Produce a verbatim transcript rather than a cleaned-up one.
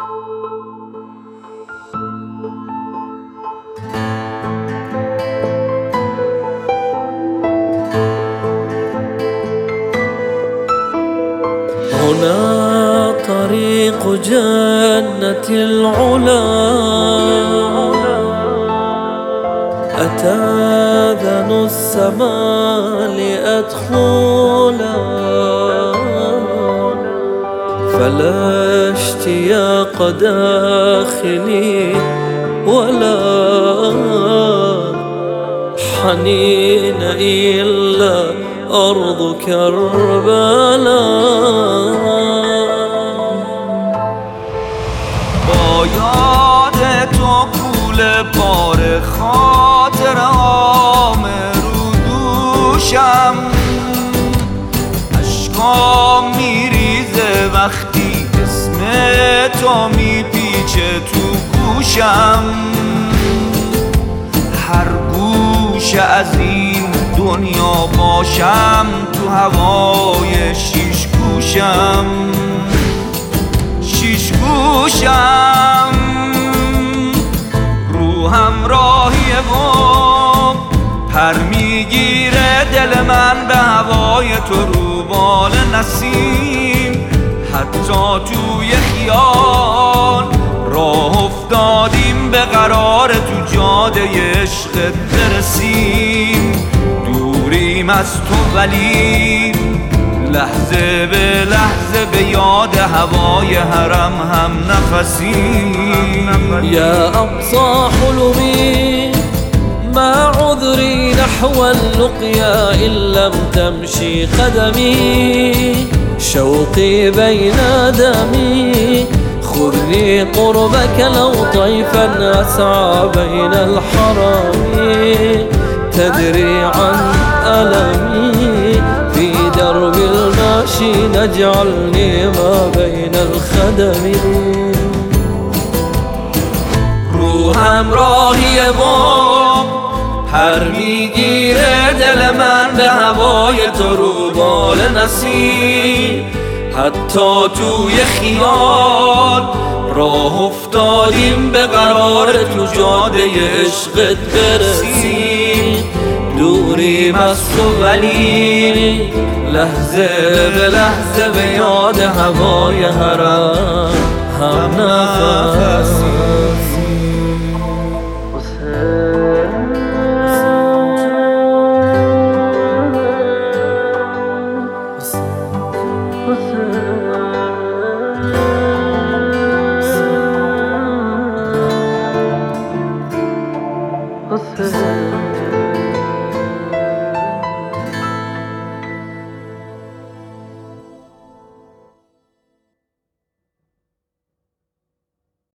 هنا طريق جنة العلا، أتاذن السماء لأدخلا، فلا اشتياق داخلي ولا حنين إلا أرض كربلاء. با یاد تو کوله بار خاطرهام رو دوشم، اشکام میریزه وقتی اسم تو میپیچه تو گوشم. هر گوشه از این دنیا باشم تو هوای شیش گوشم، شیش گوشم. روحم راهیه و پر میگیره دل من به هوای تو رو بال نسیم. حتی توی خیال راه افتادیم به قرار تو جاده عشقت برسیم. دوریم از تو ولی لحظه به لحظه به یاد هوای حرم هم نفسیم. يا أقصى حلمي ما عذري نحو اللقيا إن لم تمشي قدمي. شوقي بين دمي خذني قربك لو طيفا أسعى بين الحرم. تدري عن ألمي في درب الماشي نجعلني ما بين الخدم. روحم راهیه و پر میگیره دل من به هوای تو رو بال نسیم. حتی توی خیال راه افتادیم به قرار تو جاده عشقت برسیم. دوریم از تو ولی لحظه به لحظه به یاد هوای حرم هم نفسیم. Hussein